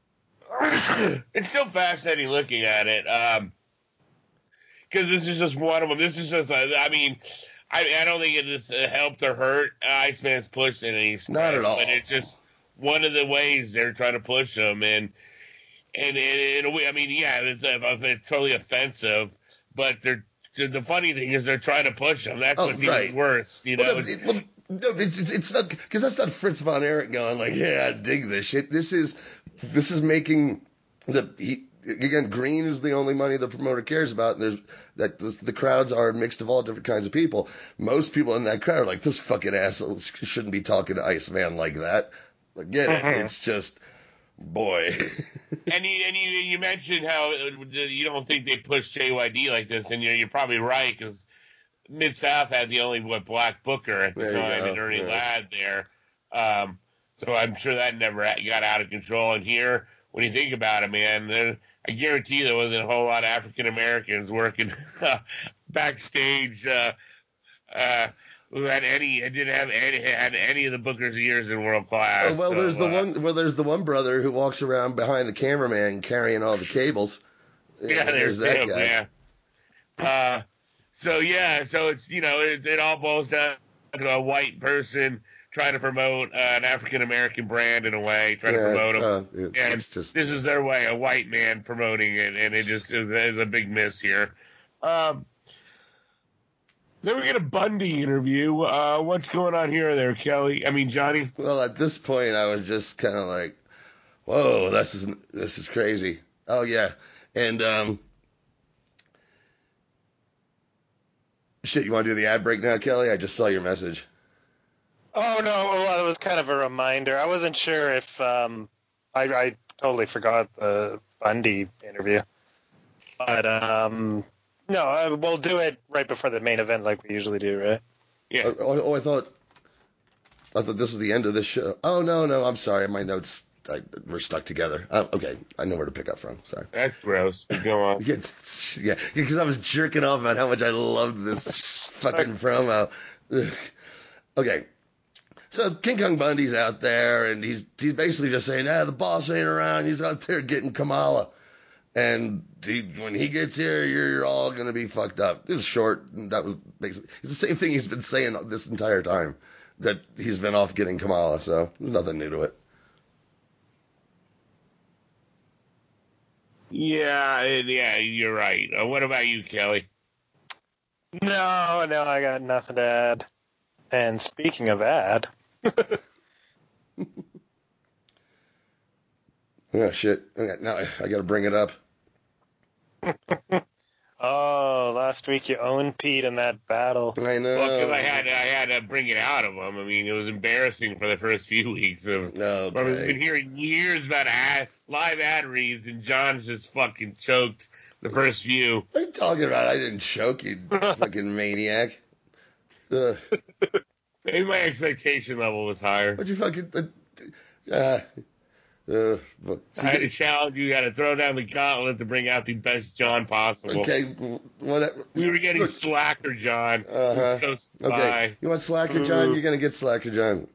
It's still fascinating looking at it. Um, because this is just one of them. This is just, a, I mean, I, I don't think it this helped or hurt Iceman's push in any stretch, Not at all. but it's just one of the ways they're trying to push him, and and, and in a way, I mean, yeah, it's, it's totally offensive, but they're the funny thing is they're trying to push him. That's Oh, what's right. even worse, you know. Well, no, it, well, no, it's, it's it's not because that's not Fritz von Erich going like, yeah, I dig this shit. This is this is making the he, again. Green is the only money the promoter cares about, and there's that the, the crowds are mixed of all different kinds of people. Most people in that crowd are like, those fucking assholes shouldn't be talking to Iceman like that. Like, get it? Mhm. It's just boy. And you and you you mentioned how you don't think they pushed J Y D like this, and you're you're probably right because Mid South had the only what black booker at the There you time, go, and Ernie yeah. Ladd there. Um, so I'm sure that never got out of control. And here, when you think about it, man, there, I guarantee there wasn't a whole lot of African Americans working backstage. Uh, uh, who had any didn't have any had any of the Booker's years in world class. Oh, well, so, there's the uh, one. Well, there's the one brother who walks around behind the cameraman carrying all the cables. Yeah, there's, that him, guy. Yeah. Uh, so yeah, so it's you know it, it all boils down to a white person trying to promote uh, an African American brand in a way, trying Yeah, to promote them, uh, it, and it's just this is their way, a white man promoting it, and it just is, is a big miss here. Um, then we get a Bundy interview. Uh, what's going on here, there, Kelly? I mean, Johnny. well. At this point, I was just kind of like, "Whoa, this is this is crazy." Oh yeah, and um, shit. You want to do the ad break now, Kelly? I just saw your message. Oh no! Well, it was kind of a reminder. I wasn't sure if um, I, I totally forgot the Bundy interview, but um, no, I, we'll do it right before the main event, like we usually do, right? Yeah. Oh, oh, I thought, I thought this was the end of this show. Oh no, no, I'm sorry. My notes I, were stuck together. Oh, okay, I know where to pick up from. Sorry. That's gross. Go on. Yeah, yeah, because I was jerking off about how much I loved this fucking promo. Ugh. Okay. So King Kong Bundy's out there, and he's he's basically just saying, "Ah, the boss ain't around. He's out there getting Kamala, and he, when he gets here, you're all gonna be fucked up." It was short. And that was basically it's the same thing he's been saying this entire time that he's been off getting Kamala. So there's nothing new to it. Yeah, yeah, you're right. Uh, what about you, Kelly? No, no, I got nothing to add. And speaking of ad, Oh shit! Okay, now I, I got to bring it up. oh, last week you owned Pete in that battle. I know. Well, because I had I had to bring it out of him. I mean, it was embarrassing for the first few weeks of. Okay. I mean, we've been hearing years about ad, live ad reads, and John's just fucking choked the first few. What are you talking about? I didn't choke, you fucking maniac. Ugh. Maybe my expectation level was higher. What'd you fucking? Uh, uh, Uh, but, I had to challenge you. You got to throw down the gauntlet to bring out the best John possible. okay, whatever. We were getting Slacker John. Uh-huh. Coast Okay, by. you want Slacker John? You're gonna get Slacker John.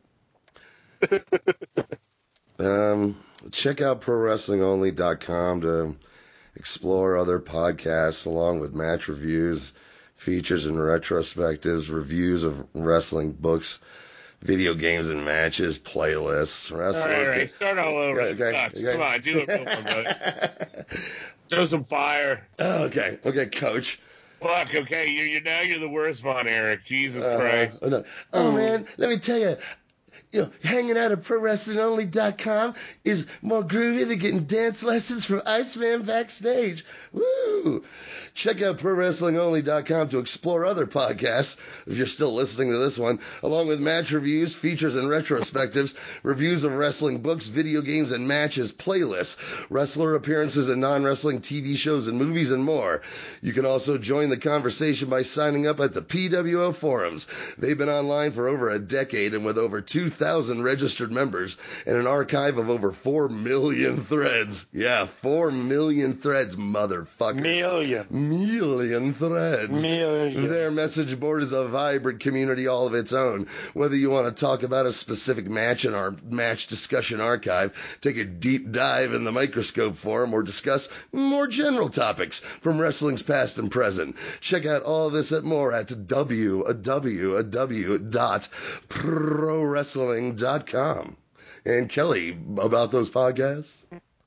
um, check out Pro Wrestling Only dot com to explore other podcasts along with match reviews, features and retrospectives, reviews of wrestling books, video games and matches, playlists, wrestler. All right, all right. Start all over. Okay, This okay, sucks. okay. Come on, do it real one, brother. Show some fire. Oh, okay, okay, Coach. Fuck, okay, you're, you're now you're the worst Von Erich. Jesus Uh, Christ. oh, no. Oh man, let me tell you, you know, hanging out at Pro Wrestling Only dot com is more groovy than getting dance lessons from Iceman backstage. Woo! Check out Pro Wrestling Only dot com to explore other podcasts, if you're still listening to this one, along with match reviews, features and retrospectives, reviews of wrestling books, video games and matches, playlists, wrestler appearances and non-wrestling T V shows and movies, and more. You can also join the conversation by signing up at the P W O forums. They've been online for over a decade and with over two thousand registered members and an archive of over four million threads. Yeah, four million threads, motherfuckers. Million. Million threads. Million. Their message board is a vibrant community all of its own. Whether you want to talk about a specific match in our match discussion archive, take a deep dive in the microscope forum, or discuss more general topics from wrestling's past and present. Check out all of this and more at w w w dot pro wrestling dot com. And Kelly, about those podcasts?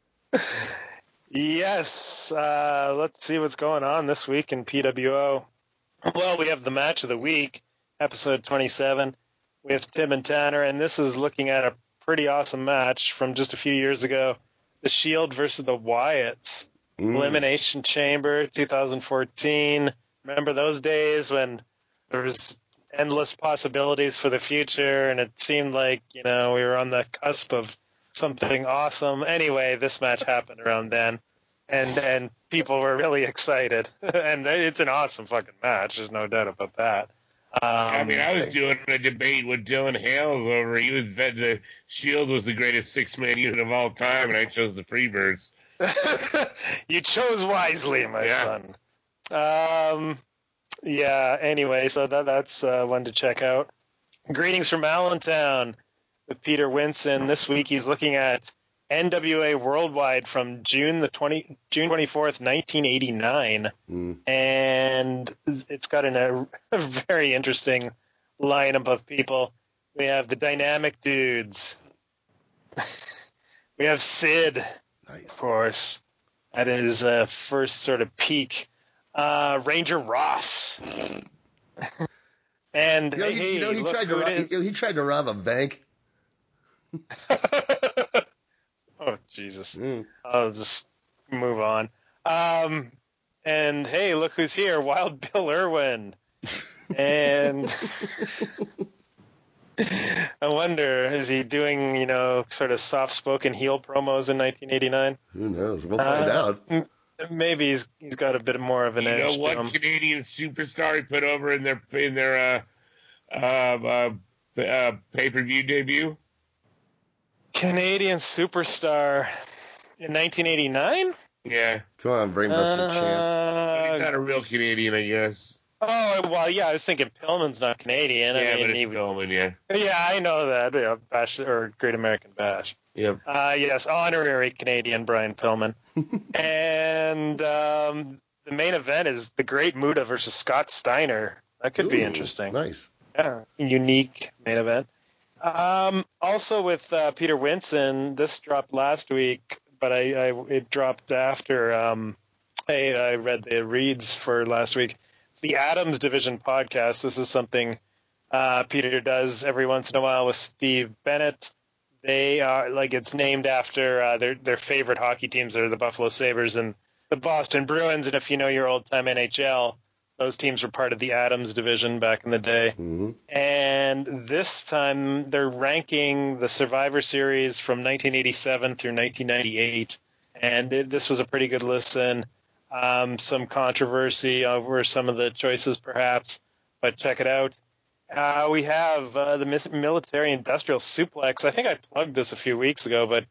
Yes. Uh, let's see what's going on this week in P W O. Well, we have the match of the week, episode twenty-seven, with Tim and Tanner, and this is looking at a pretty awesome match from just a few years ago. The Shield versus the Wyatts. Mm. Elimination Chamber, two thousand fourteen. Remember those days when there was endless possibilities for the future, and it seemed like, you know, we were on the cusp of something awesome. Anyway, this match happened around then, and and people were really excited, and it's an awesome fucking match. There's no doubt about that. Um, I mean, I was doing a debate with Dylan Hales over. He was said the Shield was the greatest six-man unit of all time, and I chose the Freebirds. You chose wisely, my yeah. son. Um, yeah. Anyway, so that that's uh, one to check out. Greetings from Allentown with Peter Winson. This week he's looking at N W A Worldwide from June the twenty June twenty fourth, nineteen eighty nine, mm. and it's got an, a, a very interesting lineup of people. We have the Dynamic Dudes. We have Sid, nice. Of course, at his uh, first sort of peak. Uh, Ranger Ross. And you know, he, hey, you know, he tried to rob, he, he tried to rob a bank. Oh, Jesus. Mm. I'll just move on. Um, and hey, look who's here. Wild Bill Irwin. And I wonder, is he doing, you know, sort of soft-spoken heel promos in nineteen eighty-nine? Who knows? We'll find uh, out. M- maybe he's he's got a bit more of an you edge. You know what to him. Canadian superstar he put over in their in their uh, uh, uh, uh, pay-per-view debut? Canadian superstar in nineteen eighty-nine? Yeah. Come on, Brainbuster uh, champ. But he's not a real Canadian, I guess. Oh, well, yeah, I was thinking Pillman's not Canadian. Yeah, I mean, but it's he, Pillman, yeah. Yeah, I know that. Yeah, Bash, or Great American Bash. Yep. Uh, yes, honorary Canadian Brian Pillman. And um, the main event is the Great Muta versus Scott Steiner. That could Ooh, be interesting. Nice. Yeah, unique main event. Um, also with uh, Peter Winson, this dropped last week, but I, I it dropped after um, I, I read the reads for last week. It's the Adams Division podcast. This is something uh, Peter does every once in a while with Steve Bennett. They are like it's named after uh, their their favorite hockey teams are the Buffalo Sabres and the Boston Bruins. And if you know your old time N H L, those teams were part of the Adams Division back in the day. Mm-hmm. And this time they're ranking the Survivor Series from nineteen eighty-seven through nineteen ninety-eight. And it, this was a pretty good listen. Um, some controversy over some of the choices, perhaps, but check it out. Uh, we have uh, the military industrial suplex. I think I plugged this a few weeks ago, but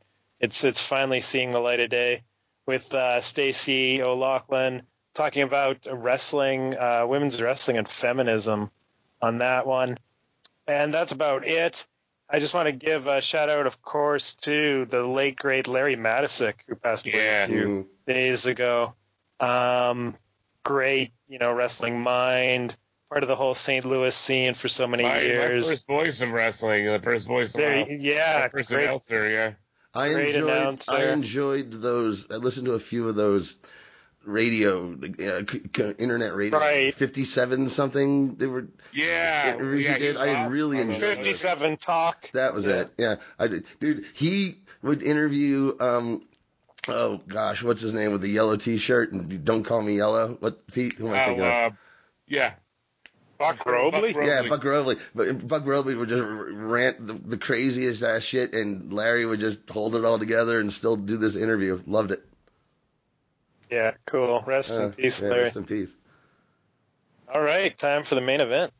it's it's finally seeing the light of day with uh, Stacey O'Loughlin talking about wrestling, uh, women's wrestling and feminism on that one. And that's about it. I just want to give a shout out, of course, to the late, great Larry Matisick, who passed away Yeah. a few Mhm. days ago. Um, great, you know, wrestling mind, part of the whole Saint Louis scene for so many My, my years. first voice of wrestling, the first voice of There, my, yeah, my first great, announcer, yeah. I Great enjoyed. announcer. I enjoyed those. I listened to a few of those radio, uh, c- c- internet radio, Right. fifty-seven something. They were Yeah, interviews yeah, he did. was I awesome really on those. enjoyed it. fifty-seven Talk. That was Yeah. it. Yeah, I did. Dude, he would interview. Um, oh gosh, what's his name with the yellow T-shirt and "Don't Call Me Yellow"? What Pete? Who am I Oh, thinking of? uh, yeah. Buck Robley? Buck Yeah, Robley. Buck Robley. But Buck Robley would just rant the, the craziest ass shit, and Larry would just hold it all together and still do this interview. Loved it. Yeah, cool. Rest Uh, in peace, yeah, Larry. rest in peace. All right, time for the main event.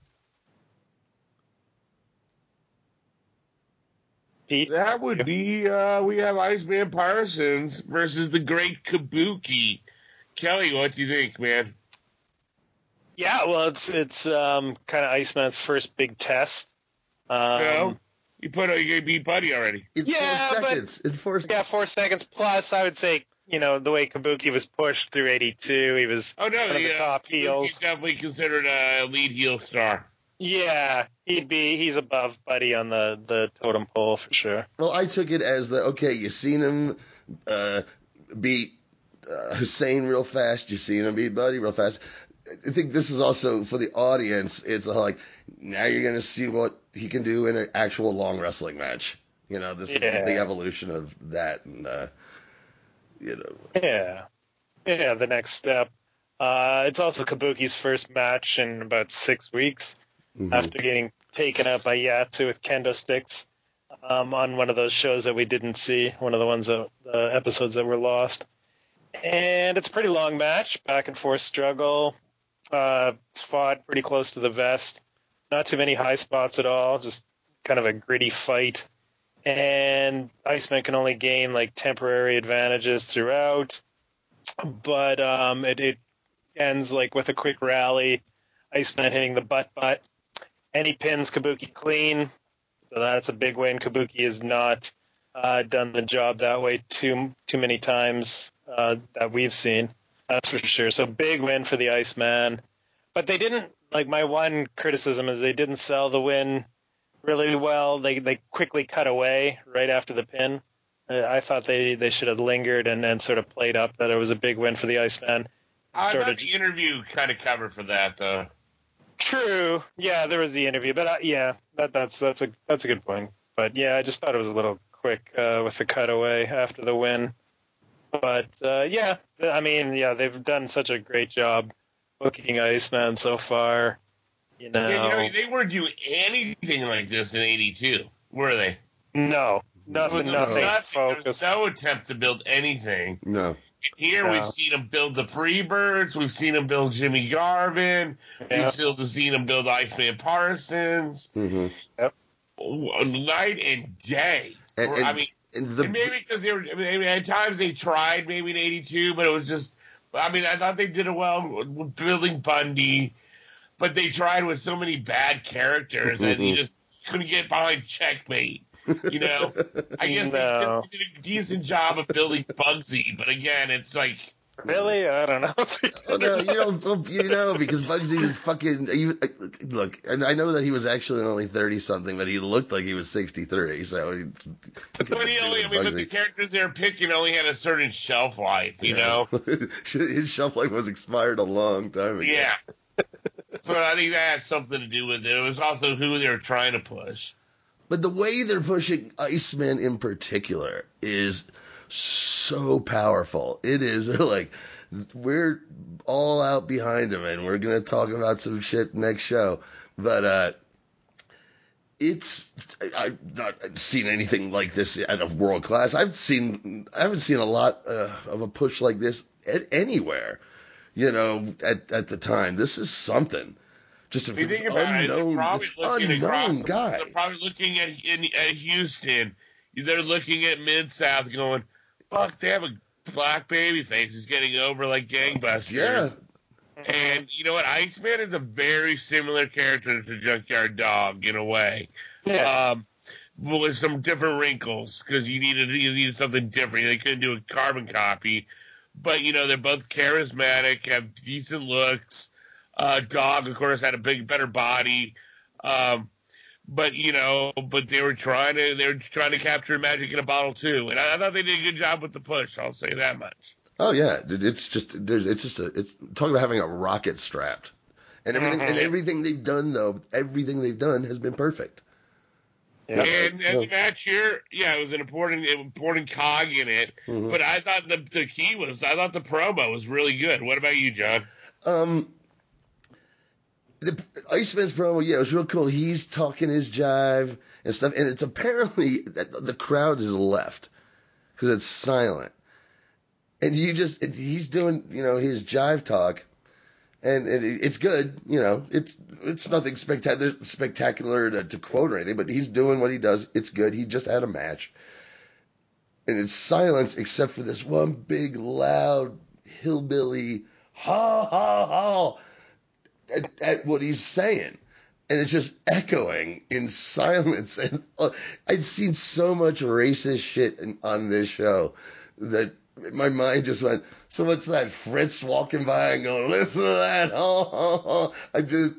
Pete? That would be, uh, we have Iceman Parsons versus the great Kabuki. Kelly, what do you think, man? Yeah, well, it's it's um, kind of Iceman's first big test. Um, no? You put a, you beat Buddy already. In Yeah, four but- seconds. In four Yeah, four seconds plus. I would say, you know, the way Kabuki was pushed through eighty-two, he was Oh, no, one of the the, uh, top heels. He's definitely considered a lead heel star. Yeah, he'd be he's above Buddy on the, the totem pole for sure. Well, I took it as the okay. You seen him uh, beat uh, Hussein real fast. You seen him beat Buddy real fast. I think this is also for the audience. It's like now you're going to see what he can do in an actual long wrestling match. You know, this Yeah. is the evolution of that, and uh, you know, Yeah, yeah. The next step. Uh, it's also Kabuki's first match in about six weeks mhm. after getting taken out by Yatsu with kendo sticks um, on one of those shows that we didn't see, one of the ones that the episodes that were lost. And it's a pretty long match, back and forth struggle. Uh, it's fought pretty close to the vest. Not too many high spots at all, just kind of a gritty fight. And Iceman can only gain like temporary advantages throughout. But um, it, it ends like with a quick rally. Iceman hitting the butt butt. And he pins Kabuki clean. So that's a big win. Kabuki has not uh, done the job that way too too many times uh, that we've seen. That's for sure. So big win for the Iceman. But they didn't, like, my one criticism is they didn't sell the win really well. They they quickly cut away right after the pin. Uh, I thought they, they should have lingered and, and sort of played up that it was a big win for the Iceman. I Started- thought the interview kind of covered for that, though. True. Yeah, there was the interview, but uh, yeah, that that's that's a that's a good point. But yeah, I just thought it was a little quick uh, with the cutaway after the win. But uh, yeah, I mean, yeah, they've done such a great job booking Iceman so far. You know, Yeah, you know, they weren't doing anything like this in eighty-two, were they? no, There was nothing, no- nothing nothing. There was focused. no attempt to build anything. No. Here No. we've seen him build the Freebirds. We've seen him build Jimmy Garvin. Yeah. We've still seen him build Iceman Parsons. hmm Night and day. And, Or, and, I mean, and the, and maybe because they were, I mean, at times they tried maybe in eighty-two, but it was just, I mean, I thought they did it well with building Bundy, but they tried with so many bad characters and you just couldn't get behind Checkmate. You know, I guess No. they, did, they did a decent job of building Bugsy, but again, it's like, Really, I don't know. Oh, no, you don't, you know, because Bugsy is fucking, even, look, and I know that he was actually only thirty something, but he looked like he was sixty-three, so he, but he only, I mean, but the characters they're picking only had a certain shelf life, you know? His shelf life was expired a long time ago. Yeah. So I think that had something to do with it. It was also who they were trying to push. But the way they're pushing Iceman in particular is so powerful. It is like, we're all out behind him, and we're going to talk about some shit next show. But uh, it's, I've not seen anything like this out of world class. I've seen, I haven't seen a lot uh, of a push like this at anywhere, you know, at, at the time. This is something. Just a If you think about it, they're unknown, probably this looking unknown across, guy. they're probably looking at, in, at Houston. they're looking at Mid-South going, fuck, they have a black baby face who's getting over like gangbusters. Yeah. And you know what? Iceman is a very similar character to Junkyard Dog in a way. Yeah. Um, but with some different wrinkles because you needed you needed something different. They couldn't do a carbon copy, but you know they're both charismatic, have decent looks. Uh, Dog, of course, had a big, better body, um, but you know, but they were trying to they were trying to capture magic in a bottle too, and I, I thought they did a good job with the push. I'll say that much. Oh yeah, it's just there's it's just a it's talk about having a rocket strapped, and everything Mhm. and everything they've done though everything they've done has been perfect. Yeah. And, and No. the match here, yeah, it was an important important cog in it. Mhm. But I thought the the key was I thought the promo was really good. What about you, John? Um, the Iceman's promo, yeah, it was real cool. He's talking his jive and stuff, and it's apparently that the crowd is left because it's silent, and you just it, he's doing you know his jive talk. And it, it's good, you know. It's it's nothing spectacular, spectacular to, to quote or anything, but he's doing what he does. It's good. He just had a match, and it's silence except for this one big loud hillbilly ha ha ha at, at what he's saying, and it's just echoing in silence. And uh, I'd seen so much racist shit in, on this show that my mind just went, so what's that? Fritz walking by and going, listen to that. Oh, oh, oh. I just,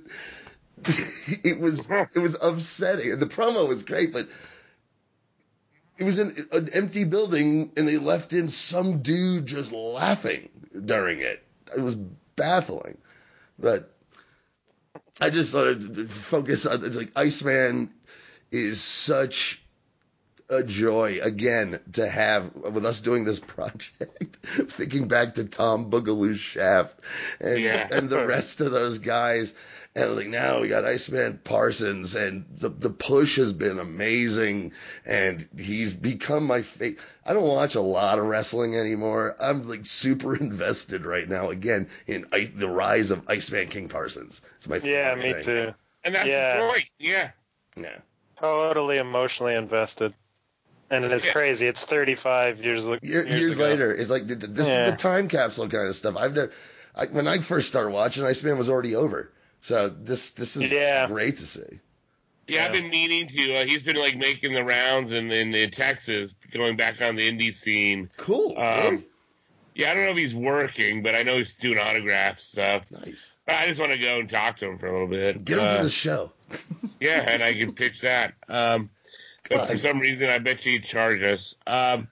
it was, it was upsetting. The promo was great, but it was in an empty building and they left in some dude just laughing during it. It was baffling, but I just thought to focus on, like, Iceman is such a joy again to have with us doing this project. Thinking back to Tom Boogaloo Shaft and Yeah. and the rest of those guys, and like now we got Iceman Parsons, and the the push has been amazing, and he's become my favorite. I don't watch a lot of wrestling anymore. I'm like super invested right now again in I- the rise of Iceman King Parsons. It's my favorite Yeah, me thing. too. And that's Yeah. the point. Yeah. Yeah. Totally emotionally invested. And it's Yeah. crazy. It's thirty-five years, years, Year, years ago. later, it's like th- th- this Yeah. is the time capsule kind of stuff. I've never, I, when I first started watching, Iceman was already over. So this this is Yeah. great to see. Yeah, I've Yeah. been meaning to. Uh, he's been like making the rounds in, in in Texas, going back on the indie scene. Cool. Um, really? Yeah, I don't know if he's working, but I know he's doing autograph stuff. Nice. But I just want to go and talk to him for a little bit. Get him Uh, for the show. yeah, and I can pitch that. Um, but Come for on. some reason, I bet you he'd charge us. Um,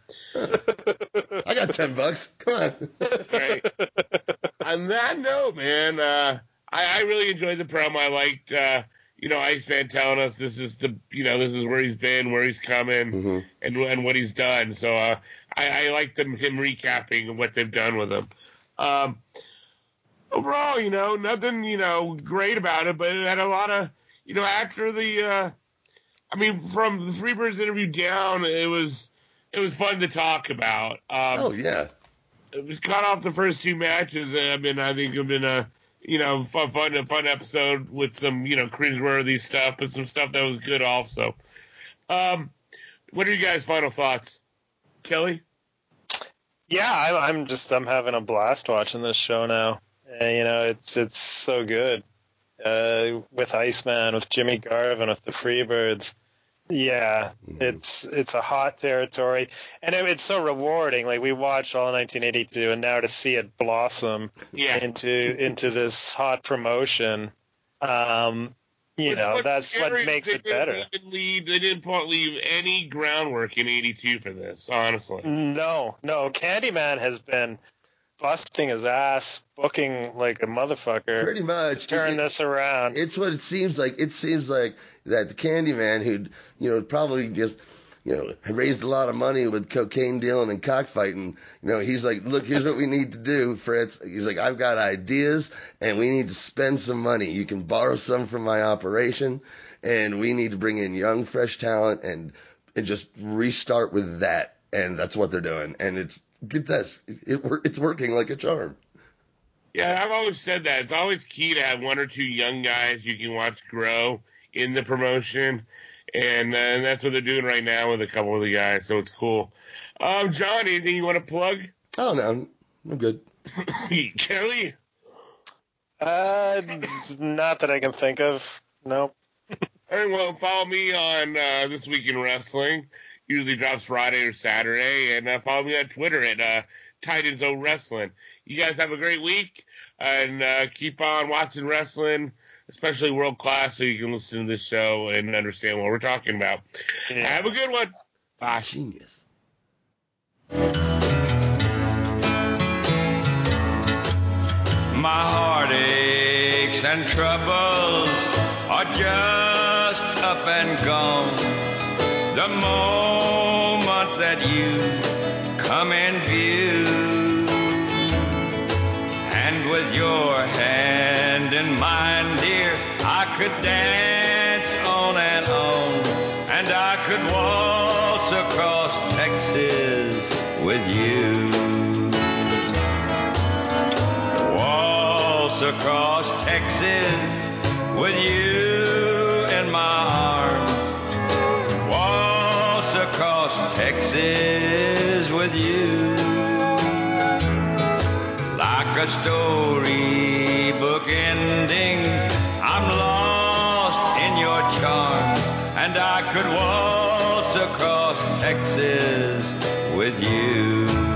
I got ten bucks. Come on. right. On that note, man, uh, I, I really enjoyed the promo. I liked, uh, you know, Iceman telling us this is the, you know, this is where he's been, where he's coming, hmm and and what he's done. So uh, I, I liked them him recapping what they've done with him. Um, overall, you know, nothing, you know, great about it, but it had a lot of, you know, after the, uh, I mean, from the Freebirds interview down, it was it was fun to talk about. Um, Oh yeah. it was cut off the first two matches. I mean, I think it's been a you know fun, fun, a fun episode with some you know cringeworthy stuff, but some stuff that was good also. Um, what are you guys' final thoughts, Kelly? Yeah, I, I'm just I'm having a blast watching this show now. Uh, you know, it's it's so good. Uh, with Iceman, with Jimmy Garvin, with the Freebirds. Yeah, Mhm. it's it's a hot territory, and it, it's so rewarding. Like we watched all nineteen eighty-two, and now to see it blossom Yeah, into into this hot promotion, um, you What's- know, what's that's scary what is makes they it didn't better. even leave. They didn't put, leave any groundwork in eighty-two for this. Honestly, No, no, Candyman has been busting his ass, booking like a motherfucker Pretty much. to turn It- this around. It's what it seems like. It seems like that the Candyman, who you know probably just you know raised a lot of money with cocaine dealing and cockfighting, you know, he's like, look, here's what we need to do, Fritz. He's like, I've got ideas, and we need to spend some money. You can borrow some from my operation, and we need to bring in young, fresh talent and and just restart with that. And that's what they're doing. And it's get this, it, it it's working like a charm. yeah, I've always said that it's always key to have one or two young guys you can watch grow in the promotion. And, uh, and that's what they're doing right now with a couple of the guys. So it's cool. Um, John, anything you want to plug? Oh, no, I'm good. Kelly? Uh, not that I can think of. Nope. All right, well, follow me on uh, This Week in Wrestling. Usually drops Friday or Saturday. And uh, follow me on Twitter at uh, Titans O Wrestling. You guys have a great week. And uh, keep on watching wrestling, especially World Class, so you can listen to this show and understand what we're talking about. Yeah. Have a good one. Bye. Genius. My heartaches and troubles are just up and gone. The moment that you come in view, and with your hand in mine, dear, I could dance on and on, and I could waltz across Texas with you. Waltz across Texas with you in my arms. Waltz across Texas with you. Like a storybook ending, I'm lost in your charms, and I could waltz across Texas with you.